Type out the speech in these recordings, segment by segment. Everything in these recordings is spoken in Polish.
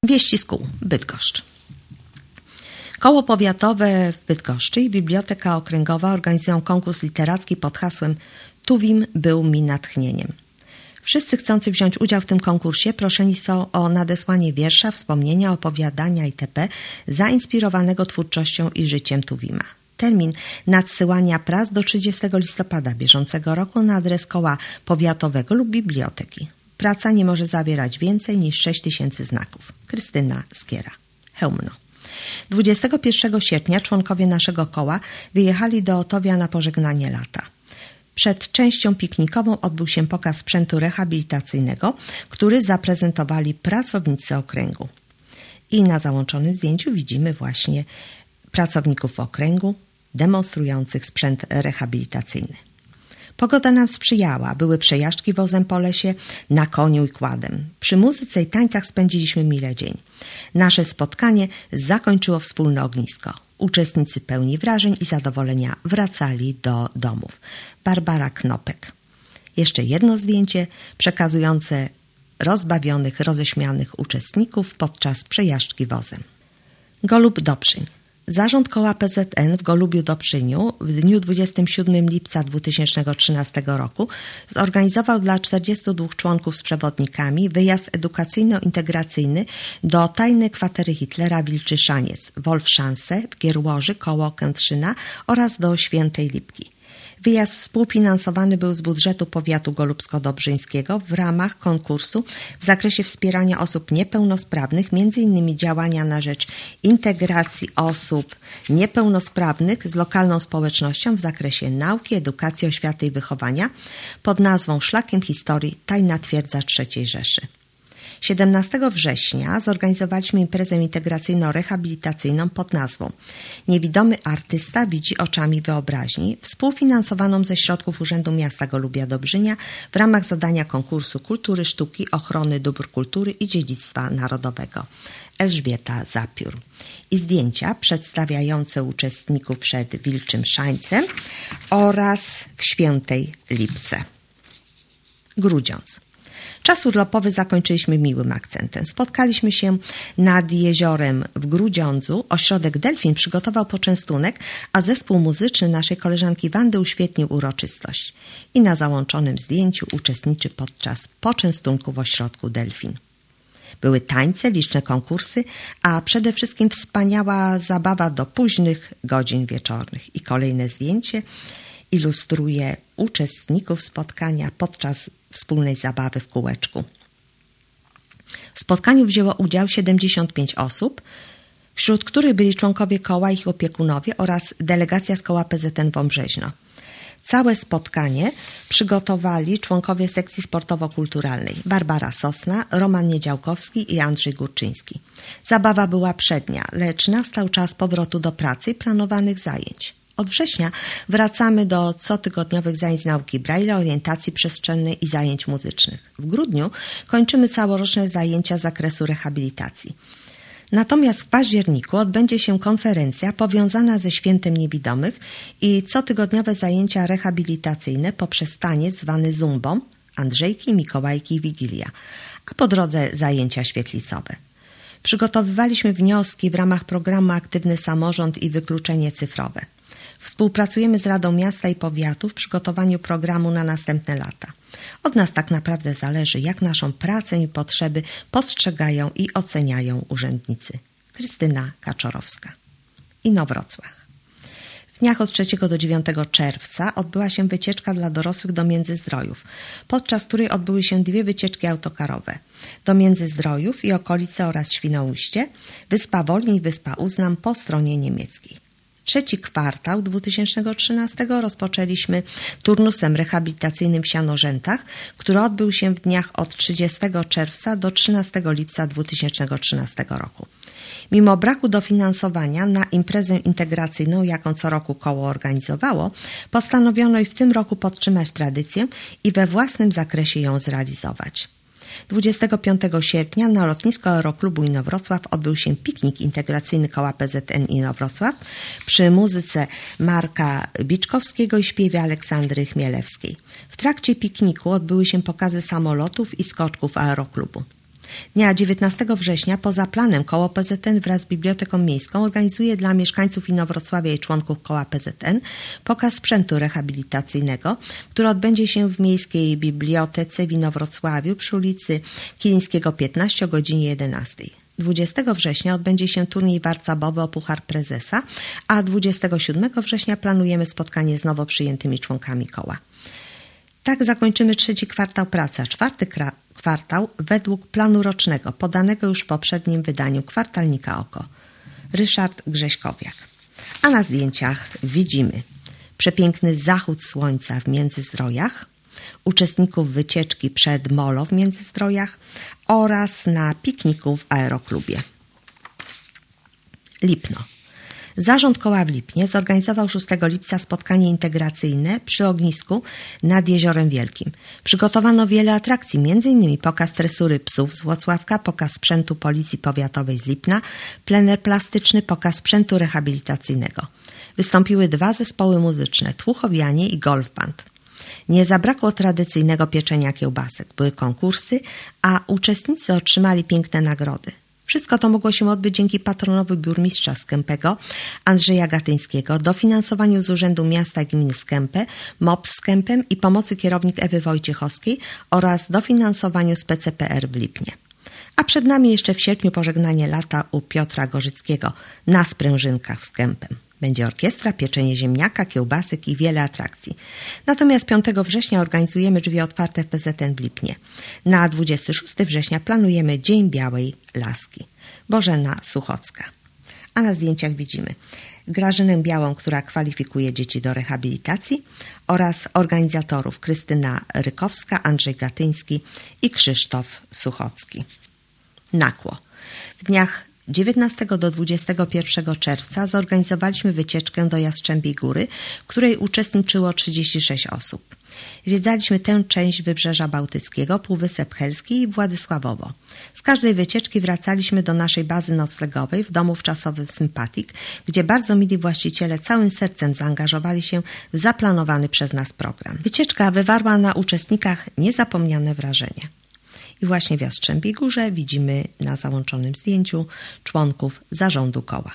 Wieści z kół, Bydgoszcz. Koło powiatowe w Bydgoszczy i Biblioteka Okręgowa organizują konkurs literacki pod hasłem Tuwim był mi natchnieniem. Wszyscy chcący wziąć udział w tym konkursie proszeni są o nadesłanie wiersza, wspomnienia, opowiadania itp. zainspirowanego twórczością i życiem Tuwima. Termin nadsyłania prac do 30 listopada bieżącego roku na adres koła powiatowego lub biblioteki. Praca nie może zawierać więcej niż 6000 znaków. Krystyna Skiera, Chełmno. 21 sierpnia członkowie naszego koła wyjechali do Otowia na pożegnanie lata. Przed częścią piknikową odbył się pokaz sprzętu rehabilitacyjnego, który zaprezentowali pracownicy okręgu. I na załączonym zdjęciu widzimy właśnie pracowników okręgu demonstrujących sprzęt rehabilitacyjny. Pogoda nam sprzyjała, były przejażdżki wozem po lesie, na koniu i kładem. Przy muzyce i tańcach spędziliśmy mile dzień. Nasze spotkanie zakończyło wspólne ognisko. Uczestnicy pełni wrażeń i zadowolenia wracali do domów. Barbara Knopek. Jeszcze jedno zdjęcie przekazujące rozbawionych, roześmianych uczestników podczas przejażdżki wozem. Golub Dobszyń. Zarząd koła PZN w Golubiu Dobszyniu w dniu 27 lipca 2013 roku zorganizował dla 42 członków z przewodnikami wyjazd edukacyjno-integracyjny do tajnej kwatery Hitlera Wilczyszaniec, Wolfszanse w Gierłoży koło Kętrzyna oraz do Świętej Lipki. Wyjazd współfinansowany był z budżetu powiatu golubsko-dobrzyńskiego w ramach konkursu w zakresie wspierania osób niepełnosprawnych, m.in. działania na rzecz integracji osób niepełnosprawnych z lokalną społecznością w zakresie nauki, edukacji, oświaty i wychowania pod nazwą Szlakiem Historii Tajna Twierdza III Rzeszy. 17 września zorganizowaliśmy imprezę integracyjno-rehabilitacyjną pod nazwą Niewidomy artysta widzi oczami wyobraźni, współfinansowaną ze środków Urzędu Miasta Golubia-Dobrzynia w ramach zadania konkursu Kultury, Sztuki, Ochrony Dóbr Kultury i Dziedzictwa Narodowego. Elżbieta Zapiór. I zdjęcia przedstawiające uczestników przed Wilczym Szańcem oraz w Świętej Lipce. Grudziądz. Czas urlopowy zakończyliśmy miłym akcentem. Spotkaliśmy się nad jeziorem w Grudziądzu. Ośrodek Delfin przygotował poczęstunek, a zespół muzyczny naszej koleżanki Wandy uświetnił uroczystość. I na załączonym zdjęciu uczestniczy podczas poczęstunku w ośrodku Delfin. Były tańce, liczne konkursy, a przede wszystkim wspaniała zabawa do późnych godzin wieczornych. I kolejne zdjęcie ilustruje uczestników spotkania podczas wspólnej zabawy w kółeczku. W spotkaniu wzięło udział 75 osób, wśród których byli członkowie koła, ich opiekunowie oraz delegacja z koła PZN Wąbrzeźno. Całe spotkanie przygotowali członkowie sekcji sportowo-kulturalnej Barbara Sosna, Roman Niedziałkowski i Andrzej Górczyński. Zabawa była przednia, lecz nastał czas powrotu do pracy i planowanych zajęć. Od września wracamy do cotygodniowych zajęć z nauki Braille'a, orientacji przestrzennej i zajęć muzycznych. W grudniu kończymy całoroczne zajęcia z zakresu rehabilitacji. Natomiast w październiku odbędzie się konferencja powiązana ze Świętem Niewidomych i cotygodniowe zajęcia rehabilitacyjne poprzez taniec zwany zumbą, Andrzejki, Mikołajki i Wigilia, a po drodze zajęcia świetlicowe. Przygotowywaliśmy wnioski w ramach programu Aktywny Samorząd i Wykluczenie Cyfrowe. Współpracujemy z Radą Miasta i Powiatu w przygotowaniu programu na następne lata. Od nas tak naprawdę zależy, jak naszą pracę i potrzeby postrzegają i oceniają urzędnicy. Krystyna Kaczorowska. Inowrocław. W dniach od 3 do 9 czerwca odbyła się wycieczka dla dorosłych do Międzyzdrojów, podczas której odbyły się 2 wycieczki autokarowe. Do Międzyzdrojów i okolice oraz Świnoujście, Wyspa Wolin i Wyspa Uznam po stronie niemieckiej. 3. kwartał 2013 rozpoczęliśmy turnusem rehabilitacyjnym w Sianorzętach, który odbył się w dniach od 30 czerwca do 13 lipca 2013 roku. Mimo braku dofinansowania na imprezę integracyjną, jaką co roku koło organizowało, postanowiono i w tym roku podtrzymać tradycję i we własnym zakresie ją zrealizować. 25 sierpnia na lotnisku Aeroklubu Inowrocław odbył się piknik integracyjny koła PZN Inowrocław przy muzyce Marka Biczkowskiego i śpiewie Aleksandry Chmielewskiej. W trakcie pikniku odbyły się pokazy samolotów i skoczków Aeroklubu. Dnia 19 września poza planem koło PZN wraz z Biblioteką Miejską organizuje dla mieszkańców Inowrocławia i członków koła PZN pokaz sprzętu rehabilitacyjnego, który odbędzie się w Miejskiej Bibliotece w Inowrocławiu przy ulicy Kilińskiego 15 o godzinie 11. 20 września odbędzie się turniej warcabowy o Puchar Prezesa, a 27 września planujemy spotkanie z nowo przyjętymi członkami koła. Tak zakończymy trzeci kwartał pracy, a czwarty kwartał według planu rocznego, podanego już w poprzednim wydaniu kwartalnika OKO. Ryszard Grześkowiak. A na zdjęciach widzimy przepiękny zachód słońca w Międzyzdrojach, uczestników wycieczki przed Molo w Międzyzdrojach oraz na pikniku w aeroklubie. Lipno. Zarząd koła w Lipnie zorganizował 6 lipca spotkanie integracyjne przy ognisku nad Jeziorem Wielkim. Przygotowano wiele atrakcji, m.in. pokaz tresury psów z Włocławka, pokaz sprzętu Policji Powiatowej z Lipna, plener plastyczny, pokaz sprzętu rehabilitacyjnego. Wystąpiły 2 zespoły muzyczne, Tłuchowianie i Golf Band. Nie zabrakło tradycyjnego pieczenia kiełbasek. Były konkursy, a uczestnicy otrzymali piękne nagrody. Wszystko to mogło się odbyć dzięki patronowi burmistrza Skępego, Andrzeja Gatyńskiego, dofinansowaniu z Urzędu Miasta i Gminy Skępę, MOP z Skępem i pomocy kierownik Ewy Wojciechowskiej oraz dofinansowaniu z PCPR w Lipnie. A przed nami jeszcze w sierpniu pożegnanie lata u Piotra Gorzyckiego na Sprężynkach w Skępem. Będzie orkiestra, pieczenie ziemniaka, kiełbasek i wiele atrakcji. Natomiast 5 września organizujemy drzwi otwarte w PZN w Lipnie. Na 26 września planujemy Dzień Białej Laski. Bożena Suchocka. A na zdjęciach widzimy Grażynę Białą, która kwalifikuje dzieci do rehabilitacji oraz organizatorów Krystyna Rykowska, Andrzej Gatyński i Krzysztof Suchocki. Nakło. W dniach 19 do 21 czerwca zorganizowaliśmy wycieczkę do Jastrzębiej Góry, w której uczestniczyło 36 osób. Zwiedzaliśmy tę część Wybrzeża Bałtyckiego, Półwysep Helski i Władysławowo. Z każdej wycieczki wracaliśmy do naszej bazy noclegowej w domu wczasowym Sympatik, gdzie bardzo mili właściciele całym sercem zaangażowali się w zaplanowany przez nas program. Wycieczka wywarła na uczestnikach niezapomniane wrażenie. I właśnie w Jastrzębiej Górze widzimy na załączonym zdjęciu członków zarządu koła.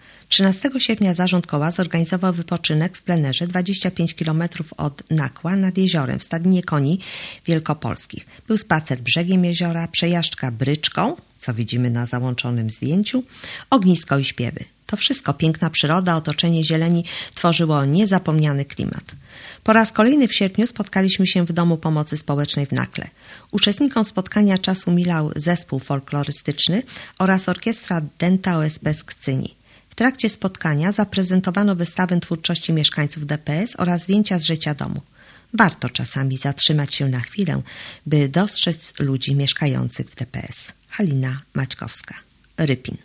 13 sierpnia zarząd koła zorganizował wypoczynek w plenerze 25 km od Nakła nad jeziorem w Stadninie Koni Wielkopolskich. Był spacer brzegiem jeziora, przejażdżka bryczką, co widzimy na załączonym zdjęciu, ognisko i śpiewy. To wszystko, piękna przyroda, otoczenie zieleni tworzyło niezapomniany klimat. Po raz kolejny w sierpniu spotkaliśmy się w Domu Pomocy Społecznej w Nakle. Uczestnikom spotkania czas umilał zespół folklorystyczny oraz orkiestra Denta OSP z Kcyni. W trakcie spotkania zaprezentowano wystawę twórczości mieszkańców DPS oraz zdjęcia z życia domu. Warto czasami zatrzymać się na chwilę, by dostrzec ludzi mieszkających w DPS. Halina Maćkowska, Rypin.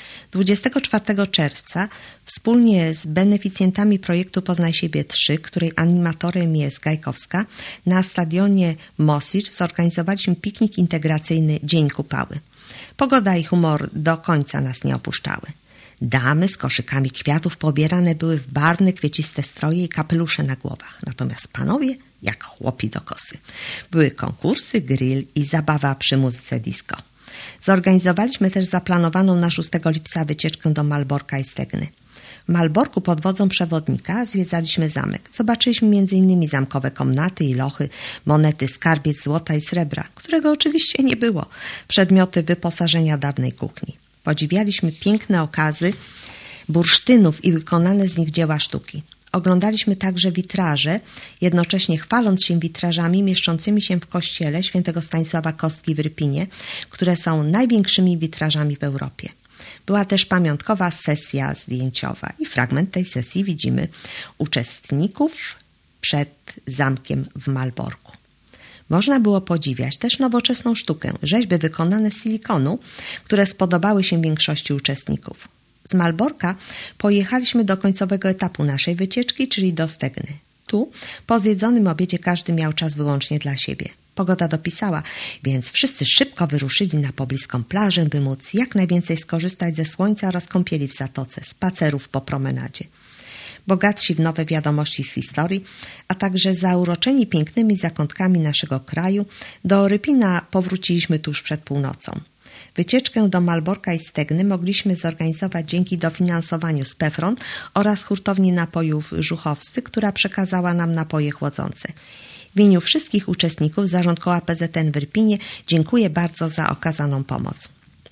24 czerwca wspólnie z beneficjentami projektu Poznaj siebie 3, której animatorem jest Gajkowska, na stadionie Mosicz zorganizowaliśmy piknik integracyjny Dzień Kupały. Pogoda i humor do końca nas nie opuszczały. Damy z koszykami kwiatów pobierane były w barwne, kwieciste stroje i kapelusze na głowach. Natomiast panowie jak chłopi do kosy. Były konkursy, grill i zabawa przy muzyce disco. Zorganizowaliśmy też zaplanowaną na 6 lipca wycieczkę do Malborka i Stegny. W Malborku pod wodzą przewodnika zwiedzaliśmy zamek. Zobaczyliśmy m.in. zamkowe komnaty i lochy, monety, skarbiec złota i srebra, którego oczywiście nie było, przedmioty wyposażenia dawnej kuchni. Podziwialiśmy piękne okazy bursztynów i wykonane z nich dzieła sztuki. Oglądaliśmy także witraże, jednocześnie chwaląc się witrażami mieszczącymi się w kościele św. Stanisława Kostki w Rypinie, które są największymi witrażami w Europie. Była też pamiątkowa sesja zdjęciowa i fragment tej sesji widzimy uczestników przed zamkiem w Malborku. Można było podziwiać też nowoczesną sztukę, rzeźby wykonane z silikonu, które spodobały się większości uczestników. Z Malborka pojechaliśmy do końcowego etapu naszej wycieczki, czyli do Stegny. Tu po zjedzonym obiedzie każdy miał czas wyłącznie dla siebie. Pogoda dopisała, więc wszyscy szybko wyruszyli na pobliską plażę, by móc jak najwięcej skorzystać ze słońca oraz kąpieli w zatoce, spacerów po promenadzie. bogatsi w nowe wiadomości z historii, a także zauroczeni pięknymi zakątkami naszego kraju, do Rypina powróciliśmy tuż przed północą. Wycieczkę do Malborka i Stegny mogliśmy zorganizować dzięki dofinansowaniu z PFRON oraz hurtowni napojów Żuchowscy, która przekazała nam napoje chłodzące. W imieniu wszystkich uczestników Zarząd Koła PZN w Rypinie dziękuję bardzo za okazaną pomoc.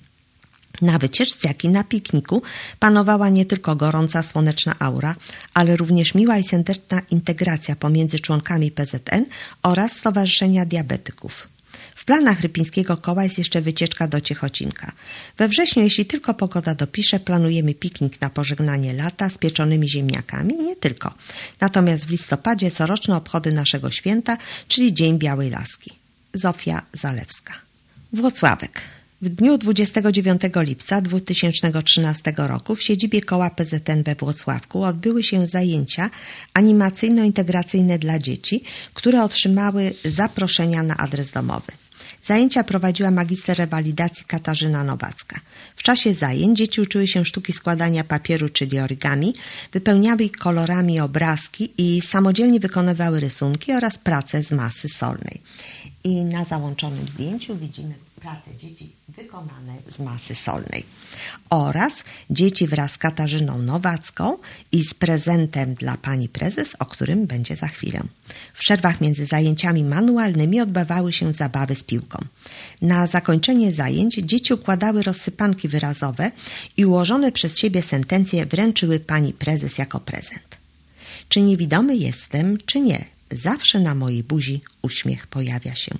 Na wycieczce, jak i na pikniku panowała nie tylko gorąca, słoneczna aura, ale również miła i serdeczna integracja pomiędzy członkami PZN oraz Stowarzyszenia Diabetyków. W planach Rypińskiego Koła jest jeszcze wycieczka do Ciechocinka. We wrześniu, jeśli tylko pogoda dopisze, planujemy piknik na pożegnanie lata z pieczonymi ziemniakami i nie tylko. Natomiast w listopadzie coroczne obchody naszego święta, czyli Dzień Białej Laski. Zofia Zalewska. Włocławek. W dniu 29 lipca 2013 roku w siedzibie Koła PZN we Włocławku odbyły się zajęcia animacyjno-integracyjne dla dzieci, które otrzymały zaproszenia na adres domowy. Zajęcia prowadziła magister rewalidacji Katarzyna Nowacka. W czasie zajęć dzieci uczyły się sztuki składania papieru, czyli origami, wypełniały kolorami obrazki i samodzielnie wykonywały rysunki oraz prace z masy solnej. I na załączonym zdjęciu widzimy prace dzieci wykonane z masy solnej. Oraz dzieci wraz z Katarzyną Nowacką i z prezentem dla pani prezes, o którym będzie za chwilę. W przerwach między zajęciami manualnymi odbywały się zabawy z piłką. Na zakończenie zajęć dzieci układały rozsypanki wyrazowe i ułożone przez siebie sentencje wręczyły pani prezes jako prezent. Czy niewidomy jestem, czy nie? Zawsze na mojej buzi uśmiech pojawia się.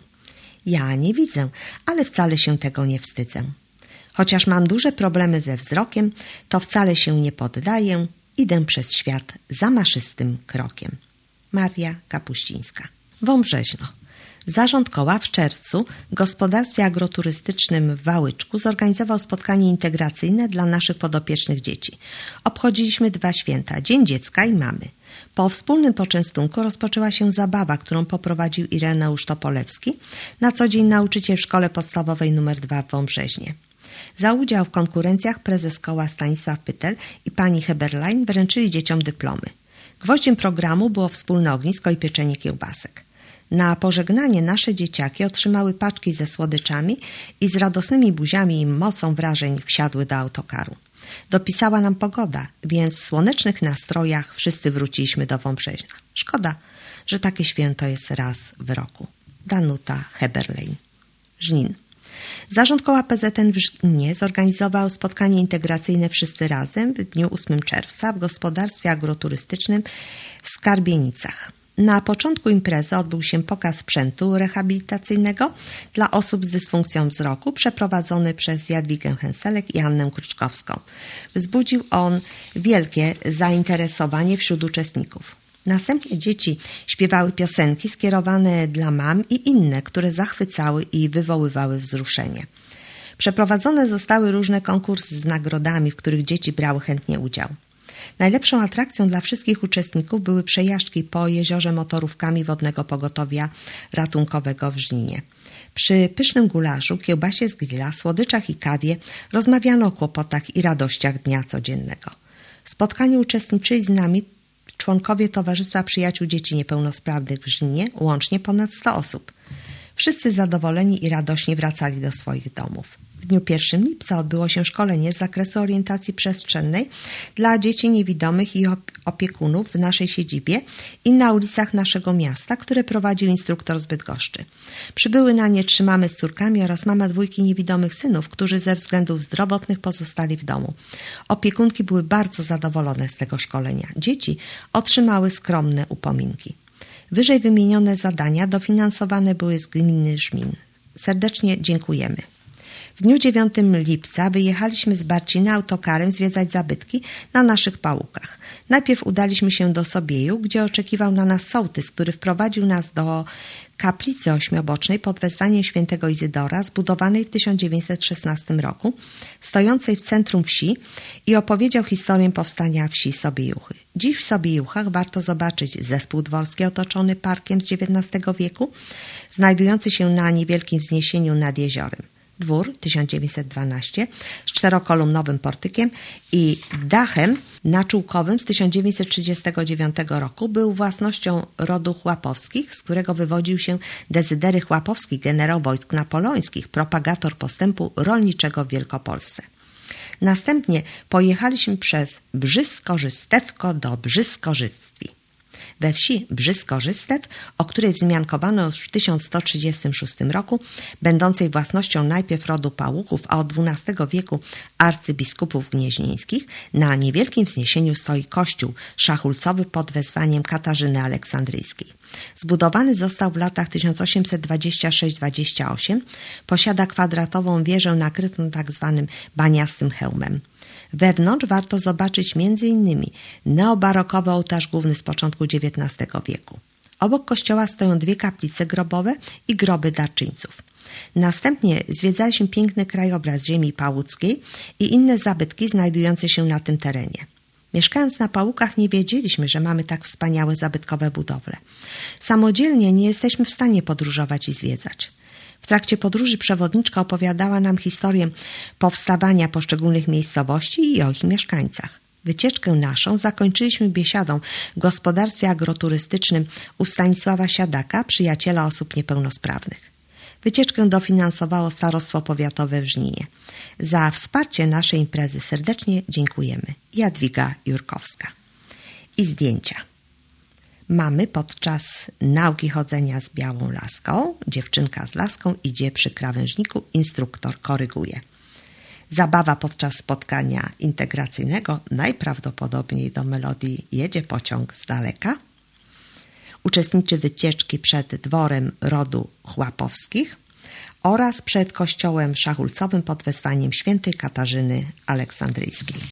Ja nie widzę, ale wcale się tego nie wstydzę. Chociaż mam duże problemy ze wzrokiem, to wcale się nie poddaję, idę przez świat zamaszystym krokiem. Maria Kapuścińska. Wąbrzeźno. Zarząd Koła w czerwcu w gospodarstwie agroturystycznym w Wałyczku zorganizował spotkanie integracyjne dla naszych podopiecznych dzieci. Obchodziliśmy 2 święta, Dzień Dziecka i Mamy. Po wspólnym poczęstunku rozpoczęła się zabawa, którą poprowadził Ireneusz Topolewski, na co dzień nauczyciel w Szkole Podstawowej nr 2 w Wąbrzeźnie. Za udział w konkurencjach prezes Koła Stanisław Pytel i pani Heberlein wręczyli dzieciom dyplomy. Gwoździem programu było wspólne ognisko i pieczenie kiełbasek. Na pożegnanie nasze dzieciaki otrzymały paczki ze słodyczami i z radosnymi buziami i mocą wrażeń wsiadły do autokaru. Dopisała nam pogoda, więc w słonecznych nastrojach wszyscy wróciliśmy do Wąbrzeźna. Szkoda, że takie święto jest raz w roku. Danuta Heberlein. Żnin. Zarząd Koła PZN w Żninie zorganizował spotkanie integracyjne Wszyscy Razem w dniu 8 czerwca w gospodarstwie agroturystycznym w Skarbienicach. Na początku imprezy odbył się pokaz sprzętu rehabilitacyjnego dla osób z dysfunkcją wzroku przeprowadzony przez Jadwigę Henselek i Annę Kryczkowską. Wzbudził on wielkie zainteresowanie wśród uczestników. Następnie dzieci śpiewały piosenki skierowane dla mam i inne, które zachwycały i wywoływały wzruszenie. Przeprowadzone zostały różne konkursy z nagrodami, w których dzieci brały chętnie udział. Najlepszą atrakcją dla wszystkich uczestników były przejażdżki po jeziorze motorówkami Wodnego Pogotowia Ratunkowego w Żninie. Przy pysznym gulaszu, kiełbasie z grilla, słodyczach i kawie rozmawiano o kłopotach i radościach dnia codziennego. W spotkaniu uczestniczyli z nami członkowie Towarzystwa Przyjaciół Dzieci Niepełnosprawnych w Żninie, łącznie ponad 100 osób. Wszyscy zadowoleni i radośnie wracali do swoich domów. W dniu 1 lipca odbyło się szkolenie z zakresu orientacji przestrzennej dla dzieci niewidomych i opiekunów w naszej siedzibie i na ulicach naszego miasta, które prowadził instruktor z Bydgoszczy. Przybyły na nie 3 mamy z córkami oraz mama 2 niewidomych synów, którzy ze względów zdrowotnych pozostali w domu. Opiekunki były bardzo zadowolone z tego szkolenia. Dzieci otrzymały skromne upominki. Wyżej wymienione zadania dofinansowane były z gminy Żmin. Serdecznie dziękujemy. W dniu 9 lipca wyjechaliśmy z Barcina autokarem zwiedzać zabytki na naszych pałukach. Najpierw udaliśmy się do Sobieju, gdzie oczekiwał na nas sołtys, który wprowadził nas do kaplicy ośmiobocznej pod wezwaniem świętego Izydora, zbudowanej w 1916 roku, stojącej w centrum wsi i opowiedział historię powstania wsi Sobiejuchy. Dziś w Sobiejuchach warto zobaczyć zespół dworski otoczony parkiem z XIX wieku, znajdujący się na niewielkim wzniesieniu nad jeziorem. dwór 1912 z 4-kolumnowym portykiem i dachem naczółkowym z 1939 roku był własnością rodu Chłapowskich, z którego wywodził się Dezydery Chłapowski, generał wojsk napoleońskich, propagator postępu rolniczego w Wielkopolsce. Następnie pojechaliśmy przez Brzysko-Żystewko do Brzysko-Życtwi. We wsi Brzysko-Żystew, o której wzmiankowano już w 1136 roku, będącej własnością najpierw rodu Pałuchów, a od XII wieku arcybiskupów gnieźnieńskich, na niewielkim wzniesieniu stoi kościół szachulcowy pod wezwaniem Katarzyny Aleksandryjskiej. Zbudowany został w latach 1826-28, posiada kwadratową wieżę nakrytą tzw. baniastym hełmem. Wewnątrz warto zobaczyć m.in. neobarokowy ołtarz główny z początku XIX wieku. Obok kościoła stoją 2 kaplice grobowe i groby darczyńców. Następnie zwiedzaliśmy piękny krajobraz ziemi pałuckiej i inne zabytki znajdujące się na tym terenie. Mieszkając na Pałukach nie wiedzieliśmy, że mamy tak wspaniałe zabytkowe budowle. Samodzielnie nie jesteśmy w stanie podróżować i zwiedzać. W trakcie podróży przewodniczka opowiadała nam historię powstawania poszczególnych miejscowości i o ich mieszkańcach. Wycieczkę naszą zakończyliśmy biesiadą w gospodarstwie agroturystycznym u Stanisława Siadaka, przyjaciela osób niepełnosprawnych. Wycieczkę dofinansowało Starostwo Powiatowe w Żninie. Za wsparcie naszej imprezy serdecznie dziękujemy. Jadwiga Jurkowska. I zdjęcia. Mamy podczas nauki chodzenia z białą laską, dziewczynka z laską idzie przy krawężniku, instruktor koryguje. Zabawa podczas spotkania integracyjnego, najprawdopodobniej do melodii Jedzie pociąg z daleka. Uczestniczy wycieczki przed dworem rodu Chłapowskich oraz przed kościołem szachulcowym pod wezwaniem świętej Katarzyny Aleksandryjskiej.